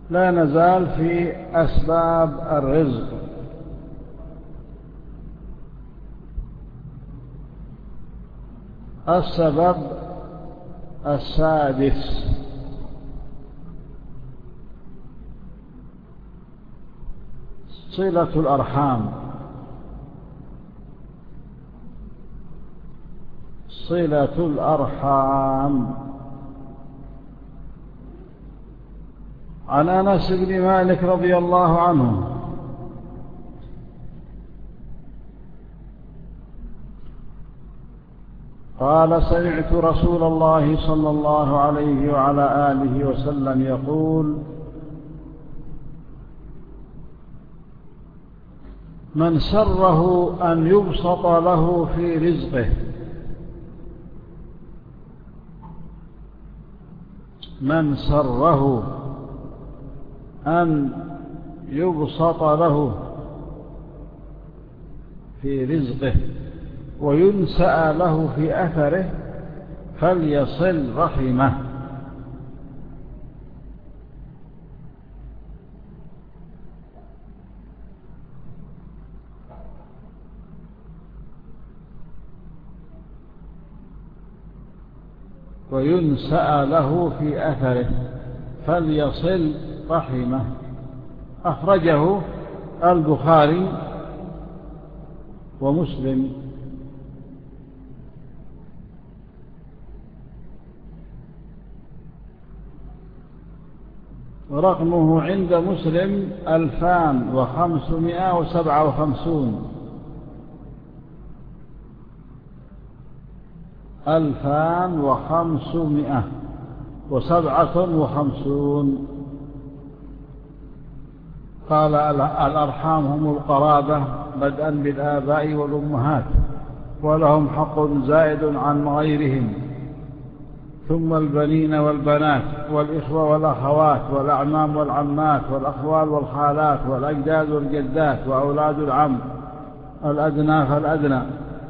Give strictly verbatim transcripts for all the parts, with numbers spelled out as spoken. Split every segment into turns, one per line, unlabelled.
لا نزال في أسباب الرزق. السبب السادس صلة الأرحام. صلة الأرحام. عن أنس بن مالك رضي الله عنه قال: سمعت رسول الله صلى الله عليه وعلى آله وسلم يقول: من سره أن يبسط له في رزقه من سره أن يبسط له في رزقه وينسأ له في أثره فليصل رحمه. وينسأ له في أثره فليصل رحمه. أخرجه البخاري ومسلم. رقمه عند مسلم ألفان وخمسمائة وسبعة وخمسون ألفان وخمسمائة وسبعة وخمسون. قال: الأرحام هم القرابة بدءا بالآباء والأمهات، ولهم حق زائد عن غيرهم، ثم البنين والبنات والإخوة والأخوات والأعمام والعمات والأخوال والخالات والأجداد والجدات وأولاد العم الأدنى فالأدنى.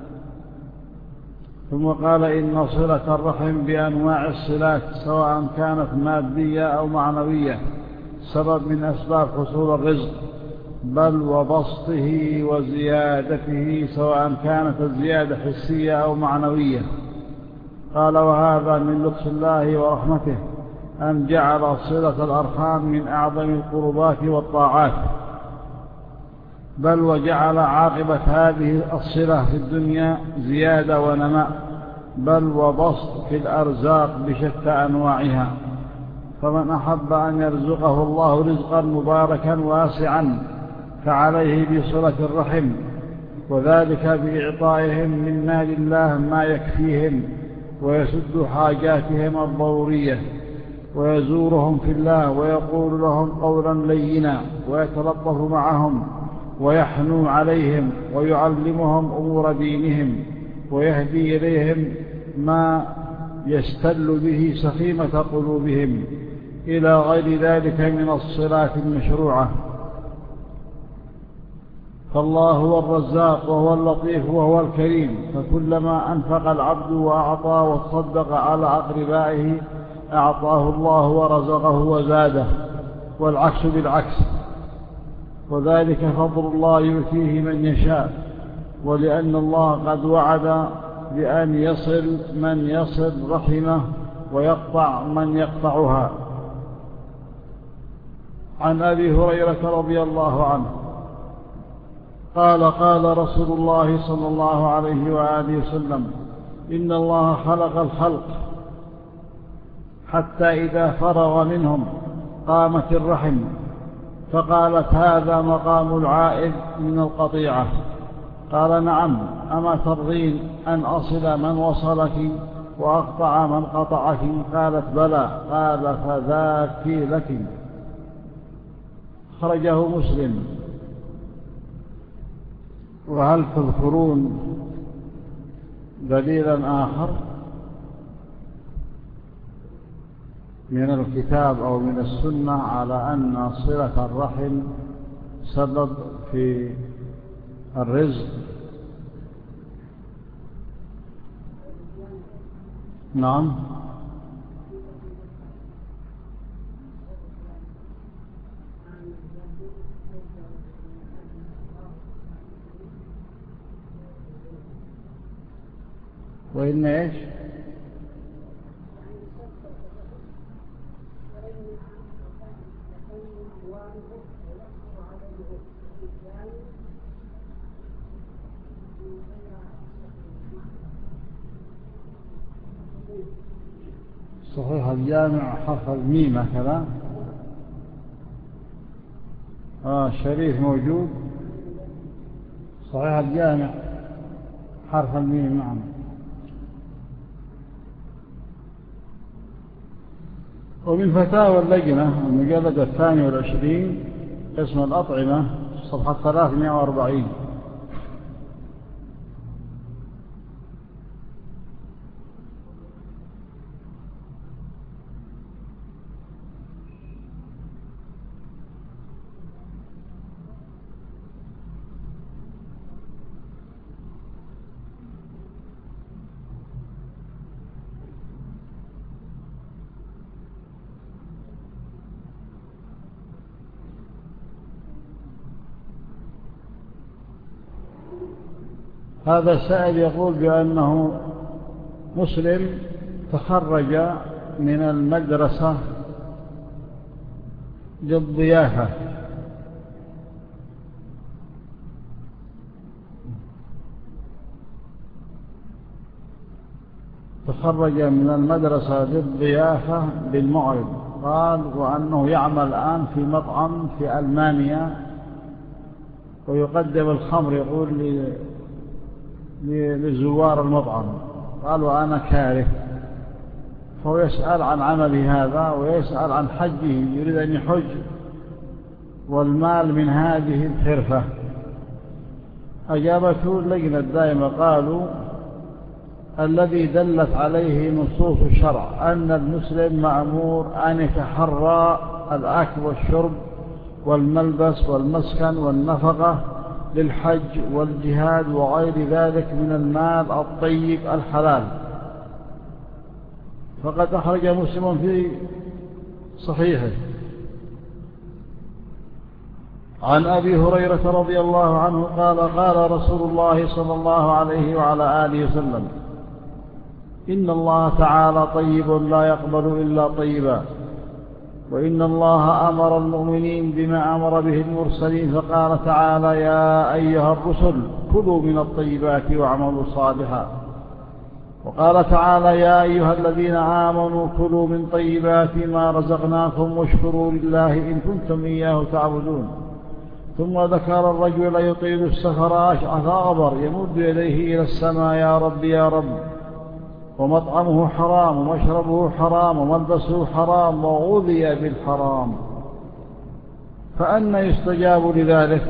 ثم قال: إن صلة الرحم بأنواع الصلات سواء كانت مادية أو معنوية سبب من أسباب حصول الرزق، بل وبسطه وزيادته سواء كانت الزيادة حسية أو معنوية. قال: وهذا من لطف الله ورحمته أن جعل صلة الأرحام من أعظم القربات والطاعات، بل وجعل عاقبة هذه الصلة في الدنيا زيادة ونماء، بل وبسط في الأرزاق بشتى أنواعها. فمن أحب أن يرزقه الله رزقا مباركا واسعا فعليه بصلة الرحم، وذلك بإعطائهم من مال الله ما يكفيهم ويسد حاجاتهم الضرورية، ويزورهم في الله ويقول لهم قولا لينا، ويتلطف معهم ويحنو عليهم ويعلمهم أمور دينهم، ويهدي إليهم ما يستل به سخيمة قلوبهم، إلى غير ذلك من الصلات المشروعة. فالله هو الرزاق وهو اللطيف وهو الكريم، فكلما أنفق العبد وأعطى وتصدق على أقربائه أعطاه الله ورزقه وزاده، والعكس بالعكس، وذلك فضل الله يؤتيه من يشاء، ولأن الله قد وعد بأن يصل من يصل رحمه ويقطع من يقطعها. عن أبي هريرة رضي الله عنه قال: قال رسول الله صلى الله عليه وآله وسلم: إن الله خلق الخلق حتى إذا فرغ منهم قامت الرحم، فقالت: هذا مقام العائد من القطيعة. قال: نعم، أما ترضين أن أصل من وصلك وأقطع من قطعك؟ قالت: بلى. قال: فذاك لك. خرجه مسلم. وهل تذكرون دليلا آخر من الكتاب أو من السنة على أن صلة الرحم سبب في الرزق؟ نعم. وإن إيش؟ صحيح الجامع حرف الميم هكذا. آه الشريف موجود. صحيح الجامع حرف الميم. نعم. ومن فتاوى اللجنة المجلد الثاني والعشرين اسم الأطعمة صفحة ثلاثمائة وأربعين. هذا السائل يقول بأنه مسلم تخرج من المدرسة للضيافة، تخرج من المدرسة للضيافة بالمغرب، قال وأنه يعمل الآن في مطعم في ألمانيا ويقدم الخمر، يقول لي لزوار المطعم. قال وأنا كاره، فهو يسأل عن عمله هذا ويسأل عن حجه، يريد أن يحج والمال من هذه الحرفة. أجابته اللجنة الدائمة قالوا الذي دلت عليه نصوص الشرع أن المسلم مأمور أن يتحرى الأكل والشرب والملبس والمسكن والنفقة للحج والجهاد وغير ذلك من المال الطيب الحلال. فقد أخرج مسلم في صحيحه عن أبي هريرة رضي الله عنه قال قال رسول الله صلى الله عليه وعلى آله وسلم إن الله تعالى طيب لا يقبل إلا طيبا، وإن الله أمر المؤمنين بما أمر به المرسلين، فقال تعالى يا أيها الرسل كلوا من الطيبات واعملوا صالحا، وقال تعالى يا أيها الذين آمنوا كلوا من طيبات ما رزقناكم واشكروا لله إن كنتم إياه تعبدون. ثم ذكر الرجل يطيل السفر أشعث أغبر يمد يديه إلى السماء يا رب يا رب، ومطعمه حرام ومشربه حرام وملبسه حرام وغذي بالحرام، فأنى يستجاب لذلك؟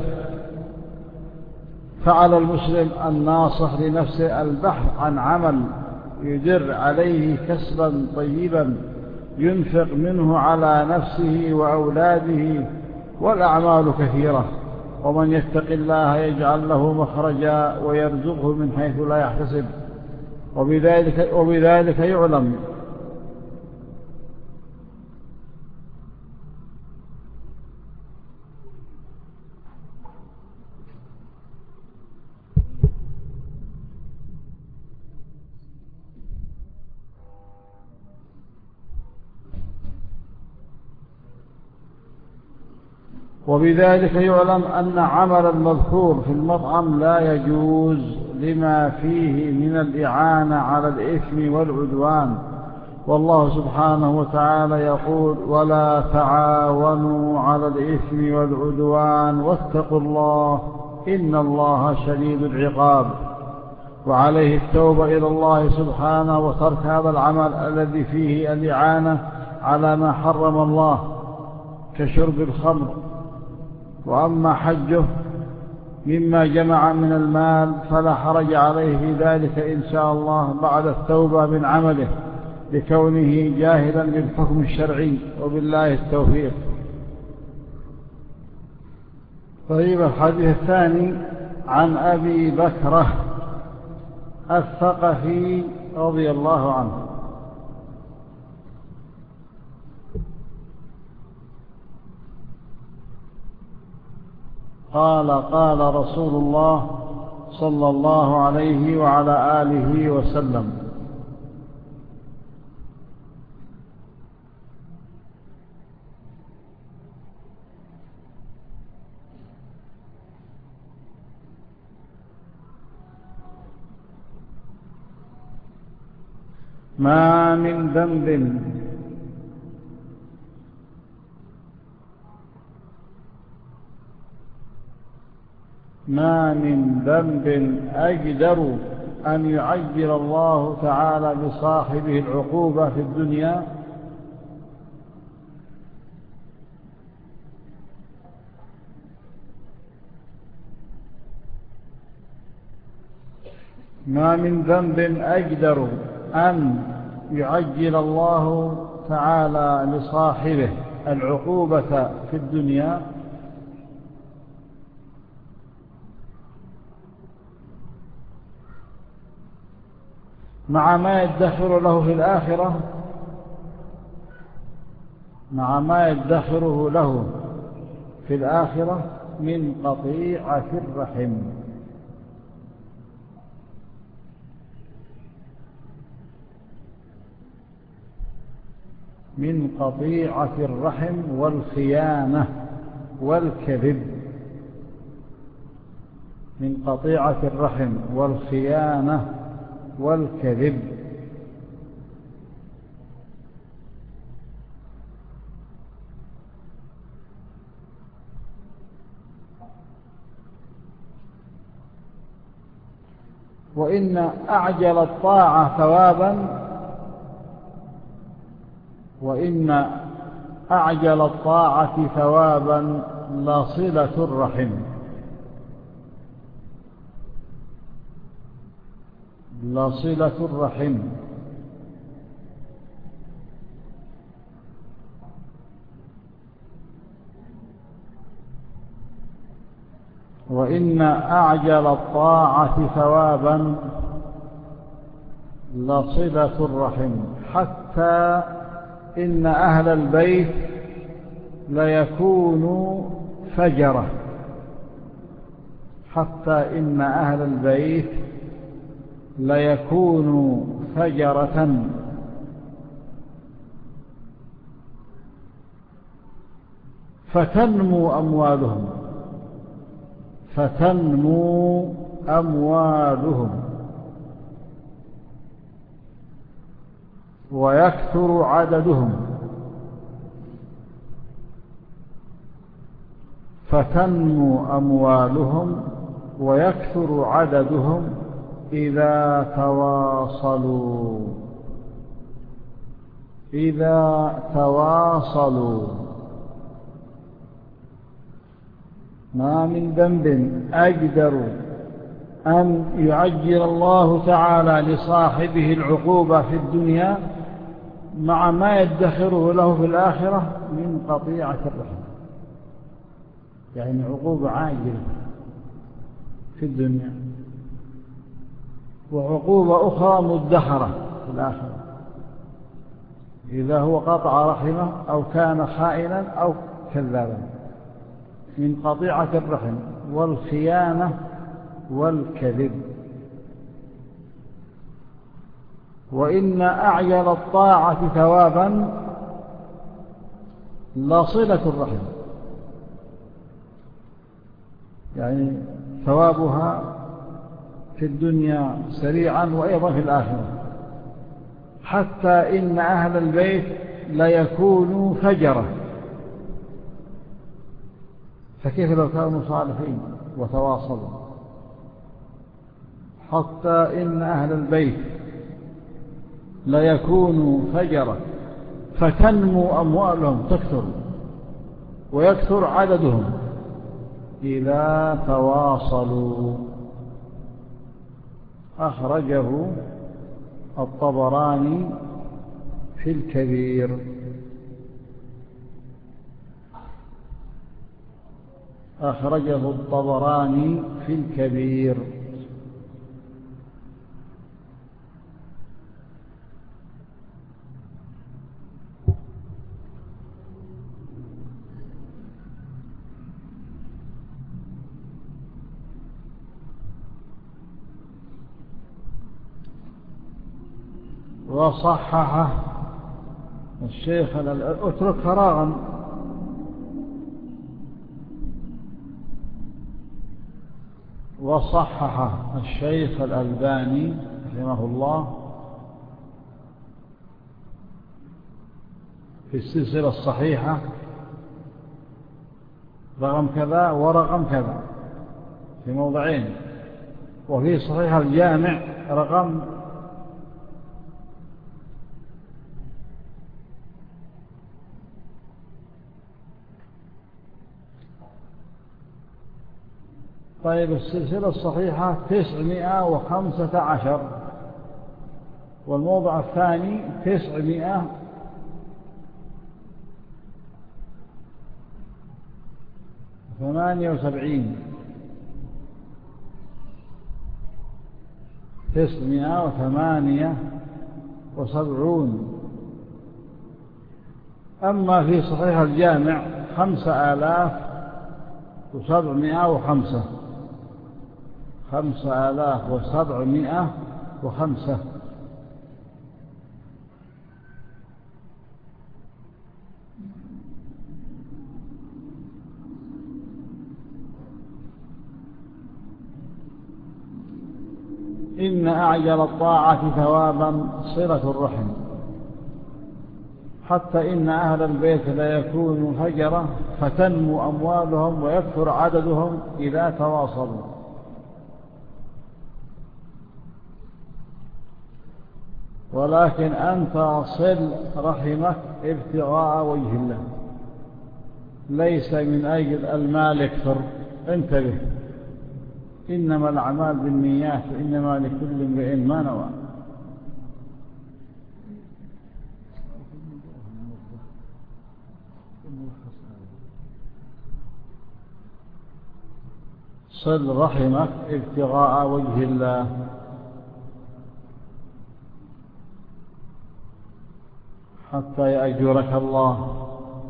فعلى المسلم الناصح لنفسه البحث عن عمل يدر عليه كسبا طيبا ينفق منه على نفسه وأولاده، والأعمال كثيرة، ومن يتق الله يجعل له مخرجا ويرزقه من حيث لا يحتسب، وبذلك, وبذلك يعلم وبذلك يعلم أن عمل المذكور في المطعم لا يجوز لما فيه من الإعانة على الإثم والعدوان، والله سبحانه وتعالى يقول ولا تعاونوا على الإثم والعدوان واتقوا الله إن الله شديد العقاب. وعليه التوبة إلى الله سبحانه وترك هذا العمل الذي فيه الإعانة على ما حرم الله كشرب الخمر. وأما حجه مما جمع من المال فلا حرج عليه في ذلك إن شاء الله بعد التوبة من عمله لكونه جاهلا بالحكم الشرعي، وبالله التوفيق. طيب الحديث الثاني عن أبي بكرة الثقفي رضي الله عنه قال قال رسول الله صلى الله عليه وعلى آله وسلم: ما من ذنب ما من ذنب أجدر أن يعجل الله تعالى بصاحبه العقوبة في الدنيا ما من ذنب أجدر أن يعجل الله تعالى لصاحبه العقوبة في الدنيا مع ما يدخر له في الآخرة مع ما يدخره له في الآخرة من قطيعة الرحم من قطيعة الرحم والخيانة والكذب من قطيعة الرحم والخيانة والكذب. وإن أعجل الطاعة ثوابا وإن أعجل الطاعة ثوابا لصلة الرحم لصلة الرحم وإن أعجل الطاعة ثوابا لصلة الرحم حتى إن أهل البيت ليكونوا فجرة حتى إن أهل البيت ليكونوا فجرة فتنمو أموالهم فتنمو أموالهم ويكثر عددهم فتنمو أموالهم ويكثر عددهم إذا تواصلوا إذا تواصلوا ما من ذنب أجدر أن يعجل الله تعالى لصاحبه العقوبة في الدنيا مع ما يدخره له في الآخرة من قطيعة الرحم، يعني عقوبة عاجلة في الدنيا وعقوبة أخرى مدخرة في الآخرة إذا هو قطع رحمه أو كان خائنا أو كذابا من قطيعة الرحم والخيانة والكذب. وإن أعجل الطاعة ثوابا لصلة الرحم، يعني ثوابها في الدنيا سريعا وأيضا في الآخرة حتى إن أهل البيت ليكونوا فجرة، فكيف لو كانوا صالحين وتواصلوا؟ حتى إن أهل البيت ليكونوا فجرة فتنمو أموالهم تكثر ويكثر عددهم إذا تواصلوا. أخرجه الطبراني في الكبير. أخرجه الطبراني في الكبير. وصححه الشيخ، اترك فراغا. وصححه الشيخ الألباني رحمه الله في السلسلة الصحيحة رقم كذا ورقم كذا في موضعين، وفي صحيح الجامع رقم طيب السلسلة الصحيحة تسعمائة وخمسة عشر، والموضع الثاني تسعمائة ثمانية وسبعين تسعمائة وثمانية وسبعون. أما في صحيح الجامع خمسة آلاف وسبعمائة وخمسة خمسة آلاف وسبعمائة وخمسة. إن أعجل الطاعة ثوابا صلة الرحم، حتى إن أهل البيت لا يكون فجرة فتنمو أموالهم ويكثر عددهم إذا تواصلوا. ولكن أنت صل رحمك ابتغاء وجه الله، ليس من أجل المال اكثر. انتبه، إنما الأعمال بالنيات وإنما لكل امرئ ما نوى. صل رحمك ابتغاء وجه الله، حتى يأجرك الله.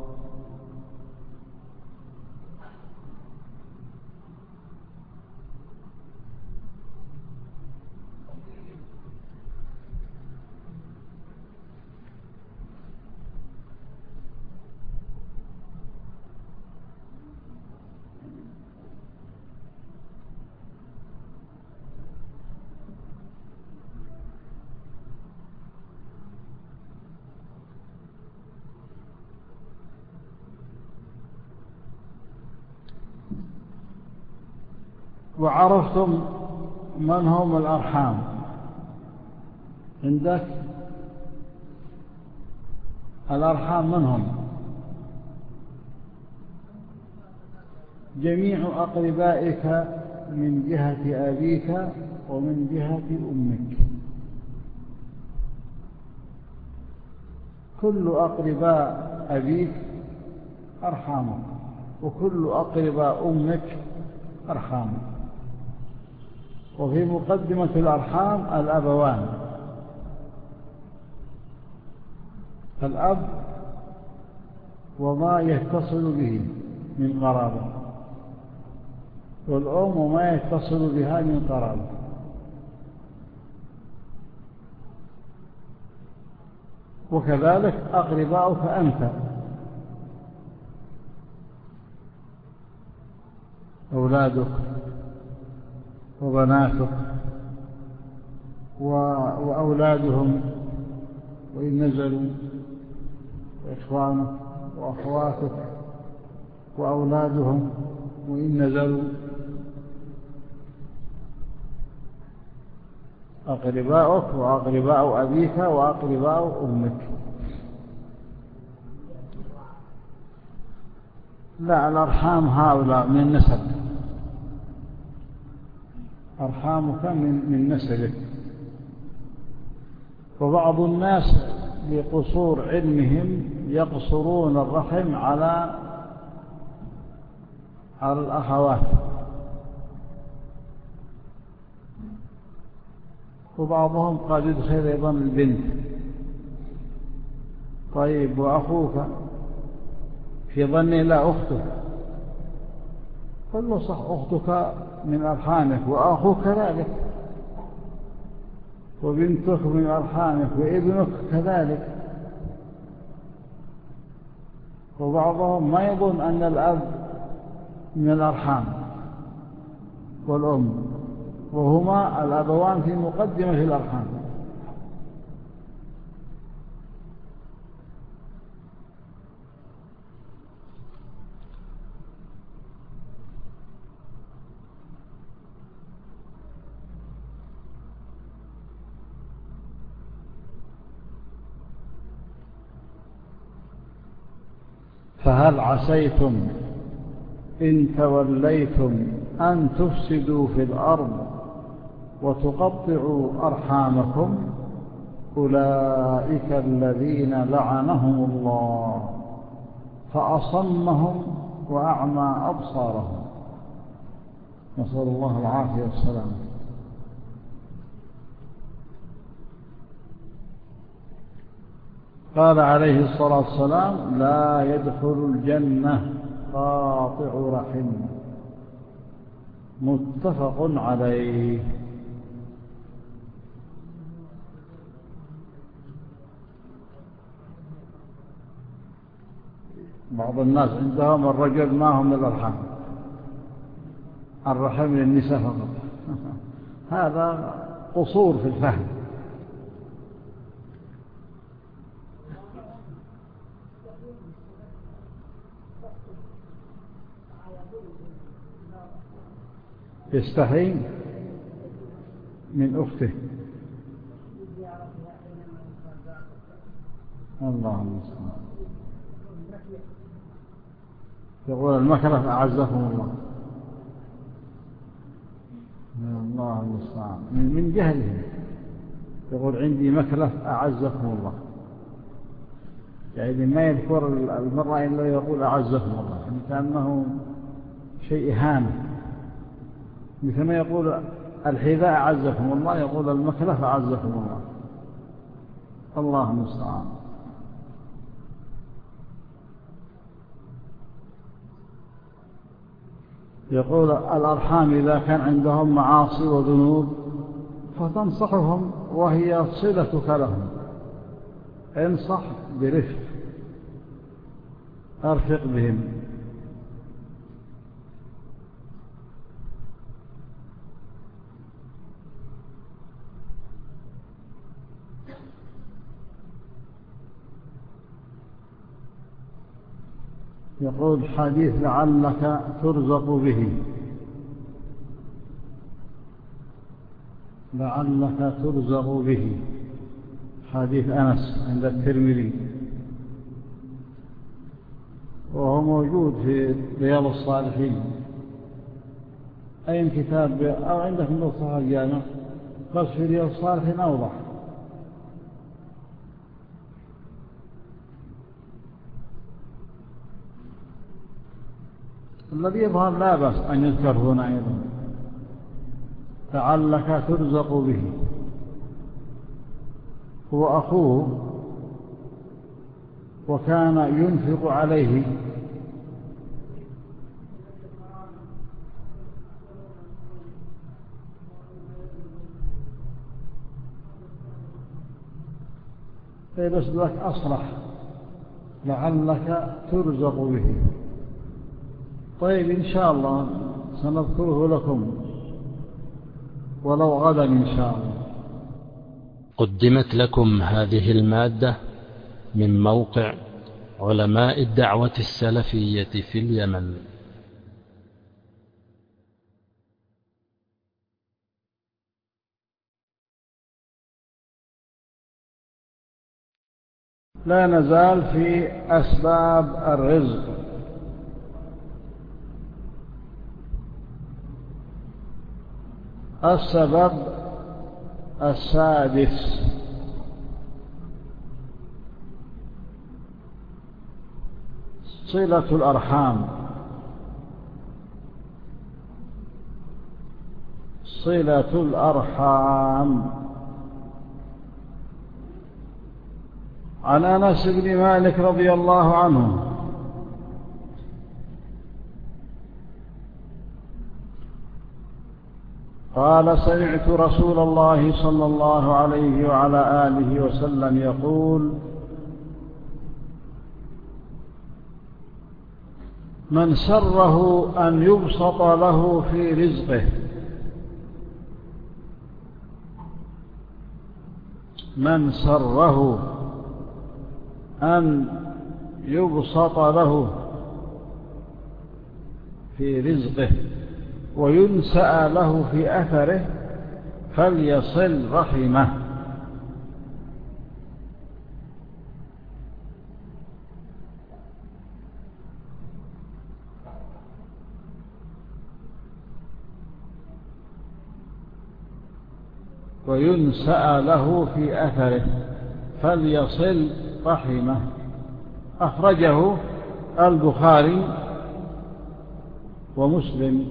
وعرفتم من هم الأرحام عندك؟ الأرحام من هم؟ جميع أقربائك من جهة أبيك ومن جهة أمك. كل أقرباء أبيك أرحامك، وكل أقرباء أمك أرحامك. وفي مقدمة الأرحام الأبوان، الأب وما يتصل به من قرابة، والأم وما يتصل بها من قرابة. وكذلك أقرباؤك أنت، أولادك وبناتك وأولادهم وإن نزلوا، وإخوانك وأخواتك وأولادهم وإن نزلوا. أقرباؤك وأقرباء أبيك وأقرباء أمك. لا، الأرحام هؤلاء من النسب، أرحامك من من نسبك. وبعض الناس لقصور علمهم يقصرون الرحم على على الأخوات، وبعضهم قد يدخل أيضا البنت. طيب وأخوك؟ في ظني لا، أختك. قل له صح، أختك من أرحامك وأخوك كذلك. وبنتك من أرحامك وابنك كذلك. وبعضهم ما يظن أن الأب من الأرحام والأم، وهما الأبوان في مقدمة الأرحام. فهل عسيتم إن توليتم أن تفسدوا في الأرض وتقطعوا أرحامكم؟ أولئك الذين لعنهم الله فأصمهم وأعمى أبصارهم، نسأل الله العافية والسلام. قال عليه الصلاة والسلام: لا يدخل الجنة قاطع رحم. متفق عليه. بعض الناس عندهم الرجل ما هم الأرحام، الرحم للنساء فقط. هذا قصور في الفهم. يستحي من أخته. الله المستعان. يقول المكلف أعزكم الله. الله المستعان. من جهله يقول عندي مكلف أعزكم الله، يعني ما يذكر المرأة إلا يقول أعزكم الله، يعني كأنه شيء هام. مثل ما يقول الحذاء أعزكم الله، يقول المكلف أعزكم الله. الله المستعان. يقول الأرحام إذا كان عندهم معاصي وذنوب فتنصحهم وهي صلتك لهم. انصح برفق، أرفق بهم. يقول حديث لعلك ترزق به، لعلك ترزق به، حديث أنس عند الترمذي، وهو موجود في رياض الصالحين. أي كتاب أو عندك من صحيح الجامع، بس في رياض الصالحين أوضح. الذي يظهر لا بأس أن يذكر هنا أيضا، لعلك ترزق به. هو أخوه وكان ينفق عليه، فيبس لك أصرح لعلك ترزق به. طيب إن شاء الله سنذكره لكم ولو غدا إن شاء الله.
قدمت لكم هذه المادة من موقع علماء الدعوة السلفية في اليمن.
لا نزال في أسباب الرزق. السبب السادس: صلة الأرحام. صلة الأرحام. عن أنس بن مالك رضي الله عنه قال: سمعت رسول الله صلى الله عليه وعلى آله وسلم يقول: من سره أن يبسط له في رزقه من سره أن يبسط له في رزقه وينسأ له في أثره فليصل رحمه. وينسأ له في أثره فليصل رحمه. أخرجه البخاري ومسلم.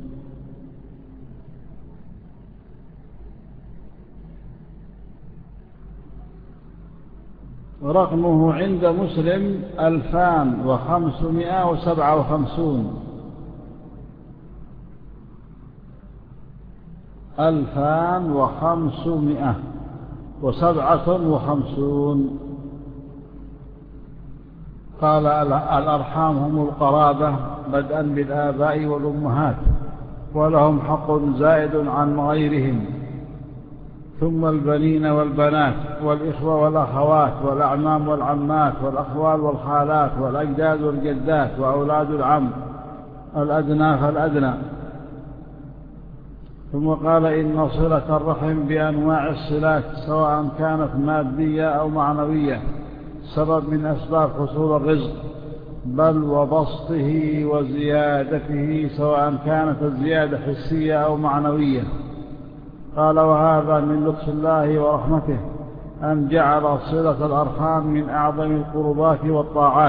رقمه عند مسلم ألفان وخمسمائة وسبعة وخمسون ألفان وخمسمائة وسبعة وخمسون. قال: الأرحام هم القرابة بدءا بالآباء والأمهات، ولهم حق زائد عن غيرهم، ثم البنين والبنات والإخوة والأخوات والأعمام والعمات والأخوال والخالات والأجداد والجدات وأولاد العم الأدنى فالأدنى. ثم قال: إن صلة الرحم بأنواع الصلات سواء كانت مادية أو معنوية سبب من أسباب حصول الرزق، بل وبسطه وزيادته سواء كانت الزيادة حسية أو معنوية. قال: وهذا من لطف الله ورحمته أن جعل صلة الأرحام من أعظم القربات والطاعات،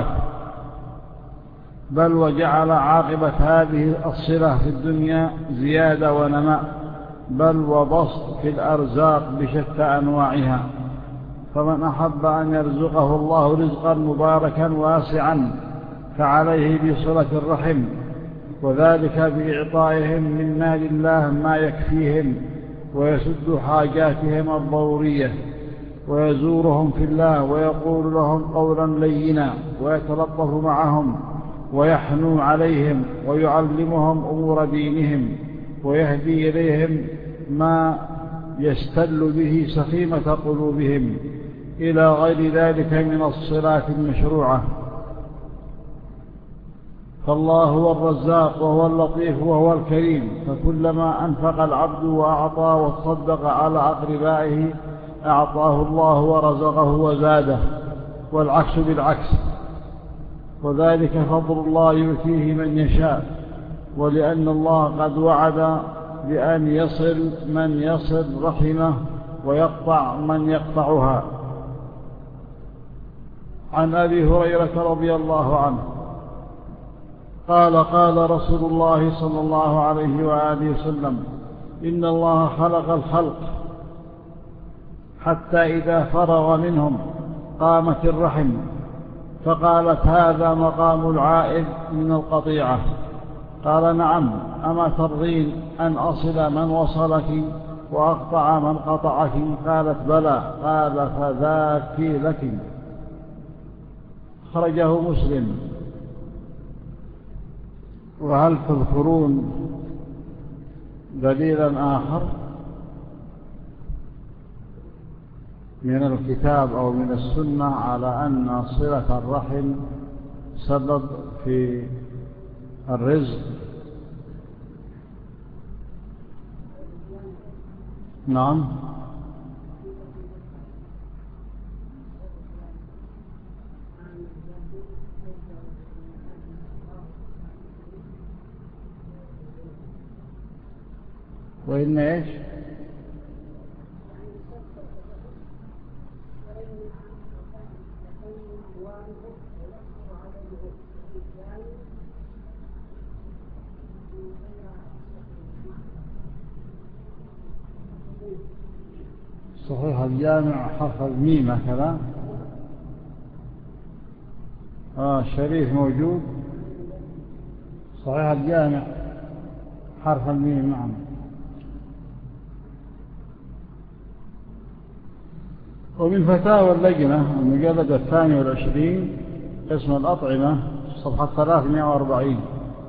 بل وجعل عاقبة هذه الصلة في الدنيا زيادة ونماء، بل وبسط في الأرزاق بشتى أنواعها. فمن أحب أن يرزقه الله رزقا مباركا واسعا فعليه بصلة الرحم، وذلك بإعطائهم من مال الله ما يكفيهم ويسد حاجاتهم الضرورية، ويزورهم في الله ويقول لهم قولا لينا، ويتلطف معهم ويحنو عليهم، ويعلمهم أمور دينهم، ويهدي إليهم ما يستل به سخيمة قلوبهم، إلى غير ذلك من الصلات المشروعة. فالله هو الرزاق وهو اللطيف وهو الكريم، فكلما أنفق العبد وأعطى وتصدق على أقربائه أعطاه الله ورزقه وزاده، والعكس بالعكس، وذلك فضل الله يؤتيه من يشاء، ولأن الله قد وعد بأن يصل من يصل رحمه ويقطع من يقطعها. عن أبي هريرة رضي الله عنه قال: قال رسول الله صلى الله عليه وآله وسلم: إن الله خلق الخلق حتى إذا فرغ منهم قامت الرحم، فقالت: هذا مقام العائد من القطيعة. قال: نعم، أما ترضين أن أصل من وصلك وأقطع من قطعك؟ قالت: بلى. قال: فذاك لك. خرجه مسلم. وهل تذكرون دليلا آخر من الكتاب أو من السنة على أن صلة الرحم سبب في الرزق؟ نعم. وإن إيش؟ صحيح الجامع حرف الميم هكذا. آه الشريف موجود. صحيح الجامع حرف الميم. نعم. ومن فتاوى اللجنة المجلد الثاني والعشرين قسم الأطعمة صفحة ثلاثمائة وأربعين: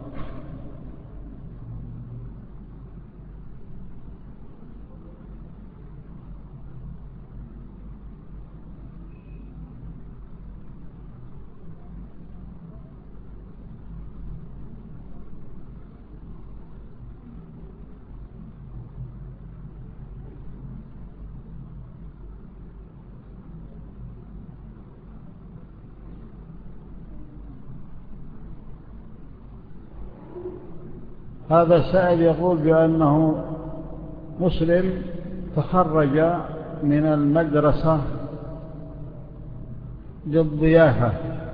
هذا السائل يقول بأنه مسلم تخرج من المدرسة للضيافة،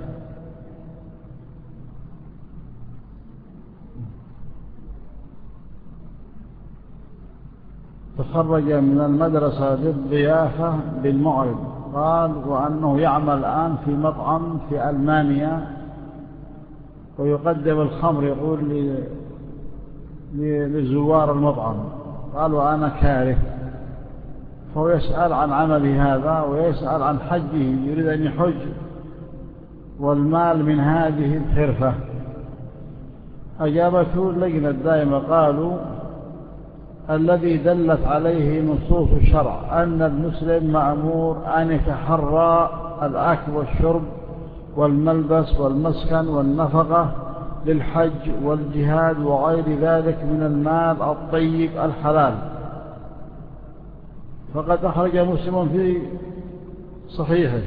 تخرج من المدرسة للضيافة بالمغرب، قال وأنه يعمل الآن في مطعم في ألمانيا ويقدم الخمر، يقول لزوار المطعم. قال وأنا كاره، فهو يسأل عن عمله هذا ويسأل عن حجه، يريد أن يحج والمال من هذه الحرفة. أجابته اللجنة الدائمة قالوا الذي دلت عليه نصوص الشرع أن المسلم مأمور أن يتحرى الأكل والشرب والملبس والمسكن والنفقة للحج والجهاد وغير ذلك من المال الطيب الحلال. فقد أخرج مسلم في صحيحه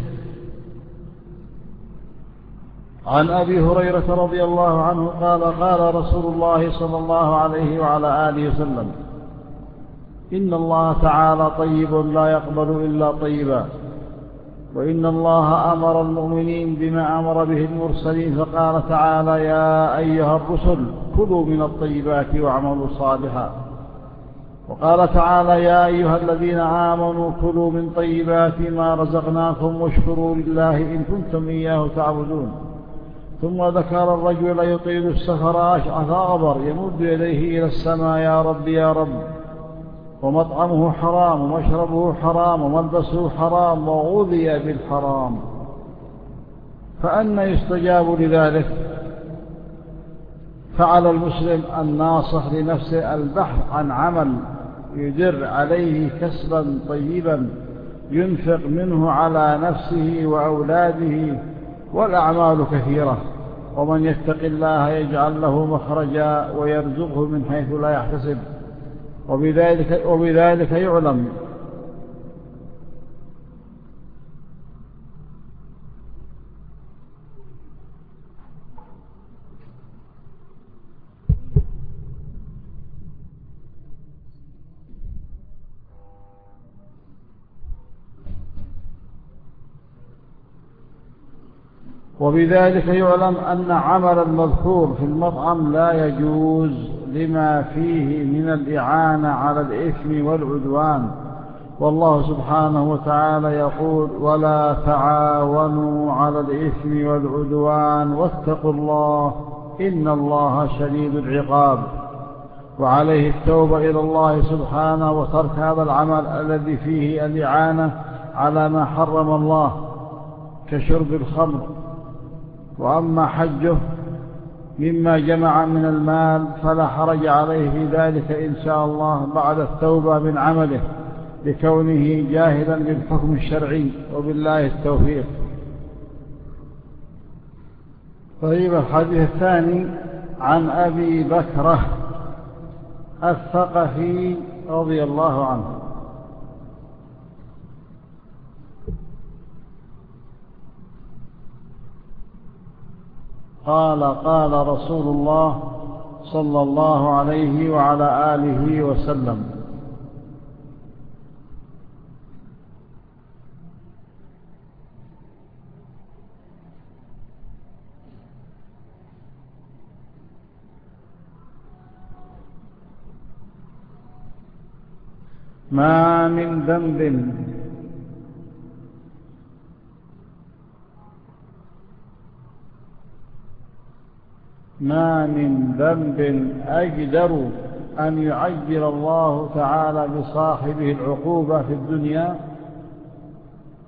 عن أبي هريرة رضي الله عنه قال قال رسول الله صلى الله عليه وعلى آله وسلم: إن الله تعالى طيب لا يقبل إلا طيبا، وإن الله أمر المؤمنين بما أمر به المرسلين، فقال تعالى: يا أيها الرسل كلوا من الطيبات واعملوا صالحا. وقال تعالى: يا أيها الذين آمنوا كلوا من طيبات ما رزقناكم واشكروا لله إن كنتم إياه تعبدون. ثم ذكر الرجل يطيل السفر أشعث أغبر يمد يديه إلى السماء: يا رب يا رب، ومطعمه حرام ومشربه حرام وملبسه حرام وغذي بالحرام، فأنى يستجاب لذلك؟ فعلى المسلم الناصح لنفسه البحث عن عمل يدر عليه كسبا طيبا ينفق منه على نفسه وأولاده، والأعمال كثيرة، ومن يتق الله يجعل له مخرجا ويرزقه من حيث لا يحتسب، وبذلك, وبذلك يعلم وبذلك يعلم أن عمل المذكور في المطعم لا يجوز لما فيه من الإعانة على الإثم والعدوان، والله سبحانه وتعالى يقول: ولا تعاونوا على الإثم والعدوان واتقوا الله إن الله شديد العقاب. وعليه التوبة إلى الله سبحانه وترك هذا العمل الذي فيه الإعانة على ما حرم الله كشرب الخمر. وأما حجه مما جمع من المال فلا حرج عليه في ذلك إن شاء الله بعد التوبة من عمله، لكونه جاهلا بالحكم الشرعي، وبالله التوفيق. طيب، الحديث الثاني عن أبي بكرة الثقفي رضي الله عنه قال: قال رسول الله صلى الله عليه وعلى آله وسلم: ما من ذنب ما من ذنب أجدر أن يعجل الله تعالى بصاحبه العقوبة في الدنيا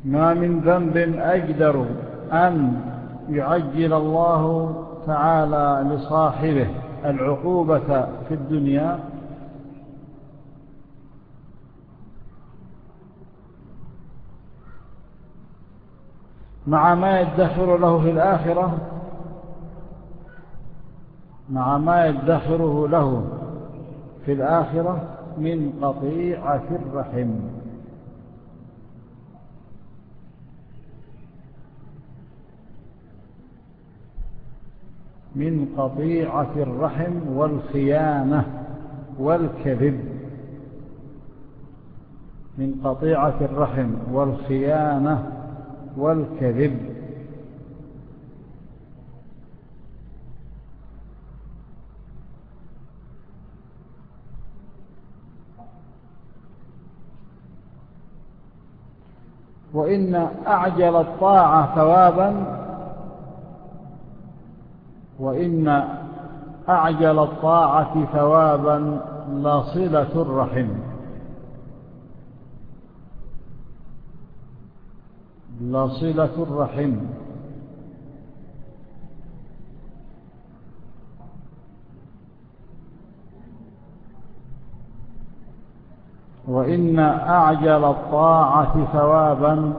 ما من ذنب أجدر أن يعجل الله تعالى لصاحبه العقوبة في الدنيا مع ما يدخر له في الآخرة مع ما يدخره له في الآخرة من قطيعة الرحم. من قطيعة الرحم والخيانة والكذب. من قطيعة الرحم والخيانة والكذب. وإن أعجل الطاعة ثوابا وإن أعجل الطاعة ثوابا لصلة الرحم. لصلة الرحم. وإن أعجل الطاعة ثوابا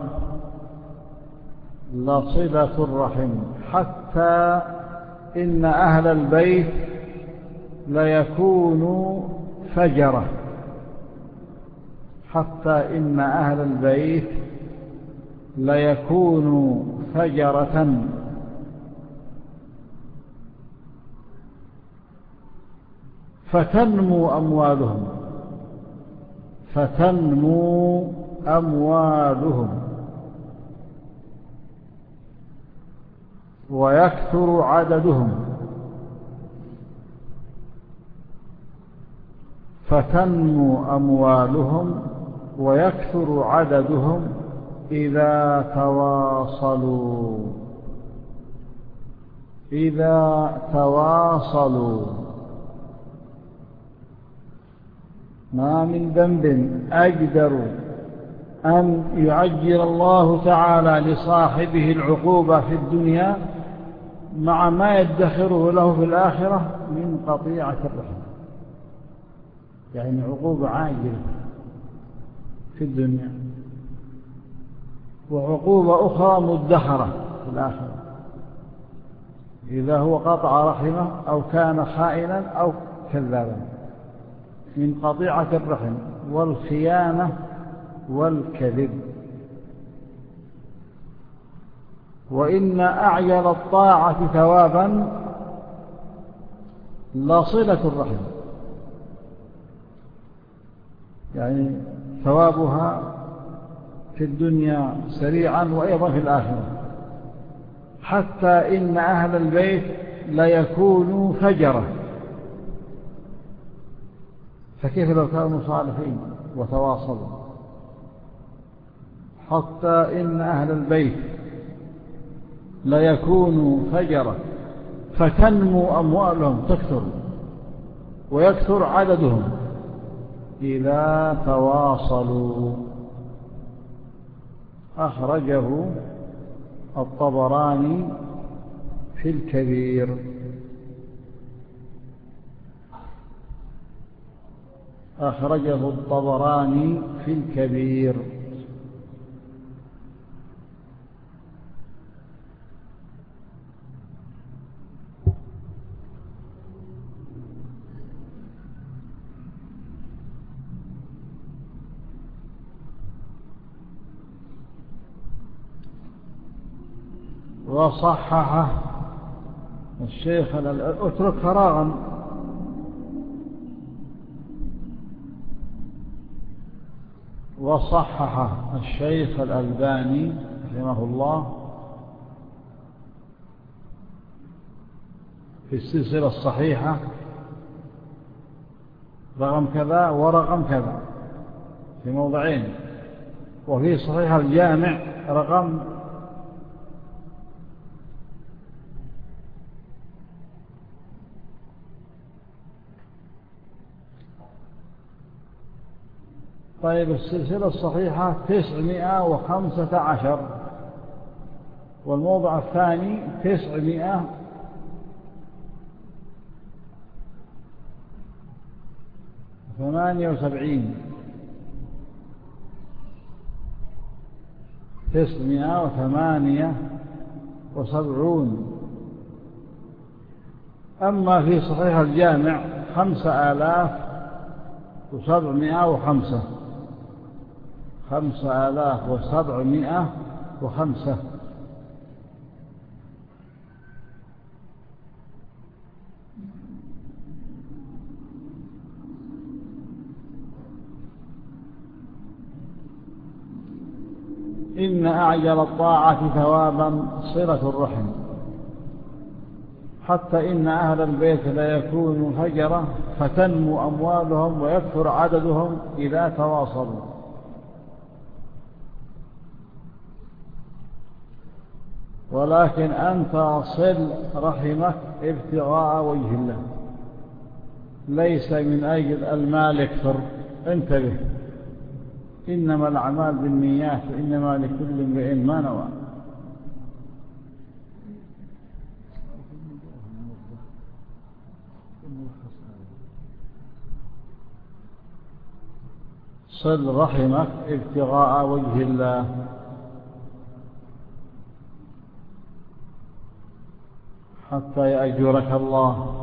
لصلة الرحم، حتى إن أهل البيت ليكونوا فجرة. حتى إن أهل البيت ليكونوا فجرة. فتنمو أموالهم فتنمو أموالهم ويكثر عددهم. فتنمو أموالهم ويكثر عددهم إذا تواصلوا إذا تواصلوا. ما من ذنب أجدر أن يعجل الله تعالى لصاحبه العقوبة في الدنيا مع ما يدخره له في الآخرة من قطيعة الرحم. يعني عقوبة عاجلة في الدنيا وعقوبة أخرى مدخرة في الآخرة إذا هو قطع رحمه أو كان خائنا أو كذابا. من قطيعة الرحم والخيانة والكذب. وإن أعجل الطاعة ثوابا لصلة الرحم، يعني ثوابها في الدنيا سريعا وأيضا في الآخرة. حتى إن أهل البيت ليكونوا فجرة، فكيف لو كانوا صالحين وتواصلوا؟ حتى إن أهل البيت ليكونوا فجرة فتنمو أموالهم تكثر ويكثر عددهم إذا تواصلوا. أخرجه الطبراني في الكبير. أخرجه الطبراني في الكبير. وصححه الشيخ. اترك فراغا. وصححه الشيخ الألباني رحمه الله في السلسلة الصحيحة رقم كذا ورقم كذا في موضعين، وفي صحيح الجامع رقم طيب السلسلة الصحيحة تسعمائة وخمسة عشر، والموضع الثاني تسعمائة وثمانية وسبعين، تسعمائة وثمانية وسبعون. أما في صحيح الجامع خمسة آلاف وسبعمائة وخمسة، خمسة آلاف وسبعمائة وخمسة. إن أعجل الطاعة ثوابا صلة الرحم، حتى إن أهل البيت لا يكونوا هجرة فتنمو أموالهم ويكثر عددهم إذا تواصلوا. ولكن أنت صل رحمك ابتغاء وجه الله، ليس من أجل المال يكثر. انتبه، إنما الأعمال بالنيات وإنما لكل امرئ ما نوى. صل رحمك ابتغاء وجه الله، حتى يأجرك الله.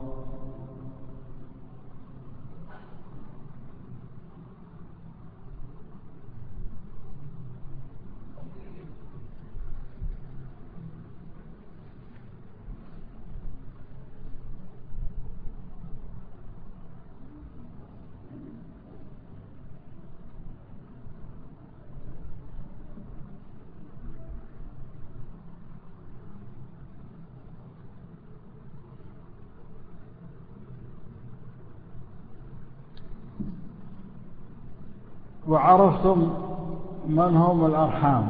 وعرفتم من هم الأرحام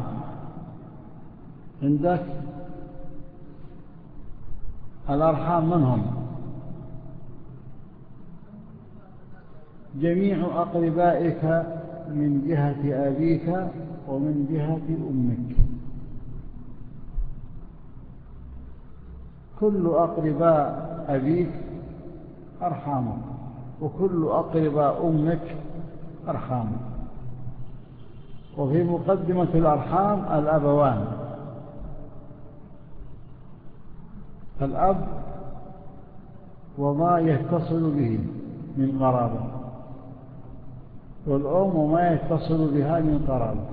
عندك؟ الأرحام من هم؟ جميع أقربائك من جهة أبيك ومن جهة أمك، كل أقرباء أبيك أرحامك، وكل أقرباء أمك أرحامك. وفي مقدمة الأرحام الأبوان، الأب وما يتصل به من قرابة، والأم وما يتصل بها من قرابة.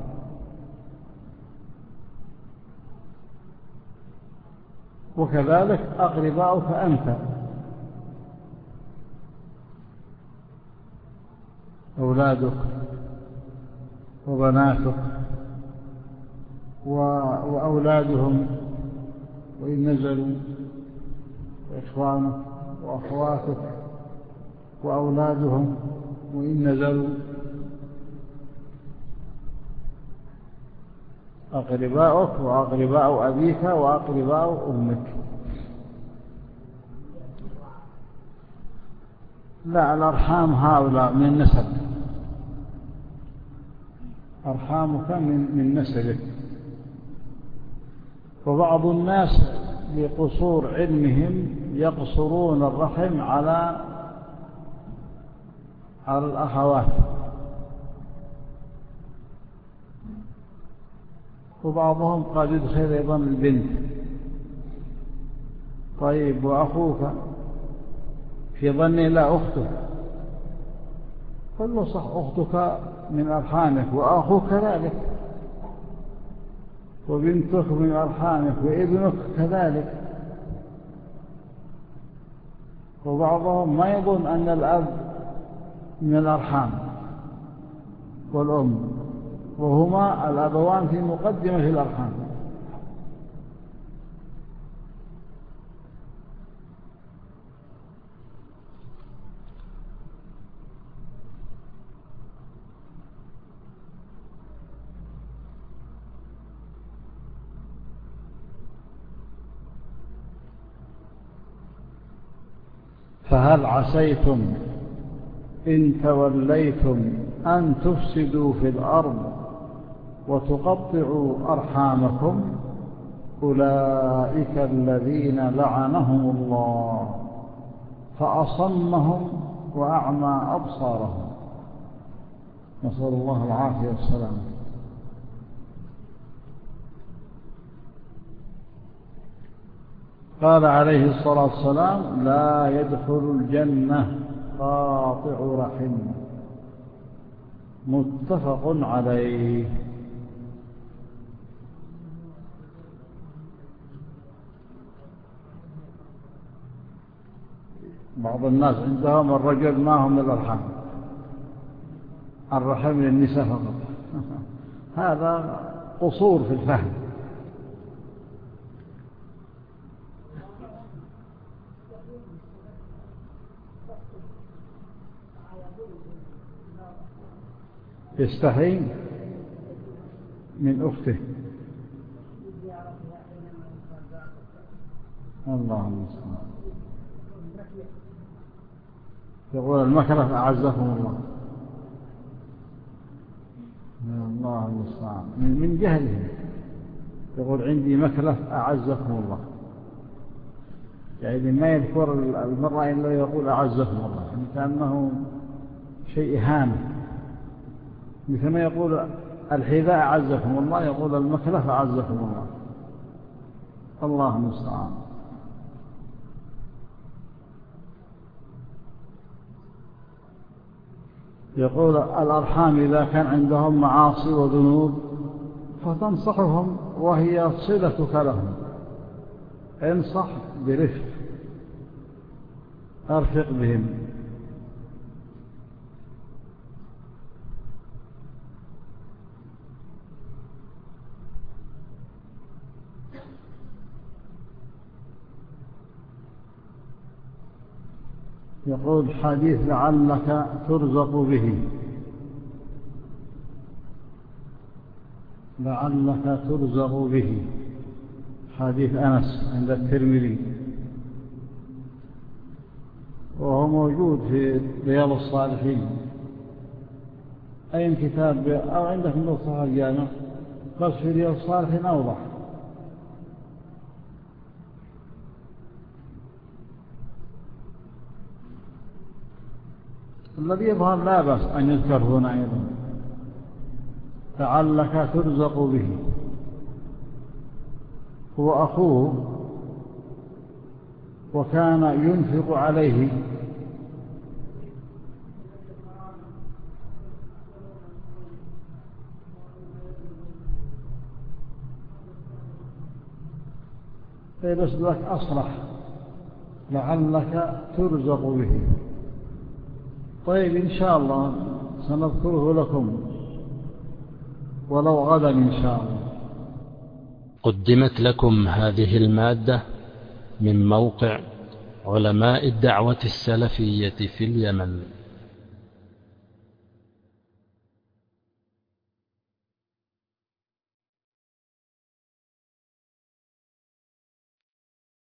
وكذلك أقرباؤك أنت، أولادك وبناتك وأولادهم وإن نزلوا، وإخوانك وأخواتك وأولادهم وإن نزلوا، أقرباؤك وأقرباء أبيك وأقرباء أمك. لا، الأرحام هؤلاء من النسب، أرحامك من من نسبك. وبعض الناس لقصور علمهم يقصرون الرحم على على الأخوات، وبعضهم قد يدخل أيضا البنت. طيب وأخوك؟ في ظني لا، أخته. قل له صح، أختك من أرحامك، وأخوك كذلك، وبنتك من أرحامك، وابنك كذلك. وبعضهم ما يظن أن الأب من الأرحام والأم، وهما الأبوان في مقدمة الأرحام. فهل عسيتم إن توليتم أن تفسدوا في الأرض وتقطعوا أرحامكم أولئك الذين لعنهم الله فأصمهم وأعمى أبصارهم. نسأل الله العافية والسلام. قال عليه الصلاة والسلام: لا يدخل الجنة قاطع رحم. متفق عليه. بعض الناس عندهم الرجل ما هم الأرحام، الرحم للنساء فقط. هذا قصور في الفهم. يستحي من أخته. الله المستعان. يقول المكره أعزكم الله. الله المستعان. من جهله يقول عندي مكلف أعزكم الله، يعني ما يذكر المرأة إلا يقول أعزكم الله، يعني كأنه شيء هام. مثل ما يقول الحذاء أعزكم الله، يقول المكلف أعزكم الله. الله المستعان. يقول الأرحام إذا كان عندهم معاصي وذنوب فتنصحهم وهي صلتك لهم. انصح برفق، أرفق بهم. يقول حديث لعلك ترزق به. لعلك ترزق به حديث أنس عند الترمذي، وهو موجود في رياض الصالحين. أي كتاب أو عندك من صحيح الجامع، بس في رياض الصالحين أوضح. الذي يظهر لا بأس أن يذكر هنا أيضا: لعلك ترزق به. هو أخوه وكان ينفق عليه، بس لك أصرح: لعلك ترزق به. طيب إن شاء الله سنذكره لكم ولو غدا إن شاء الله.
قدمت لكم هذه المادة من موقع علماء الدعوة السلفية في اليمن.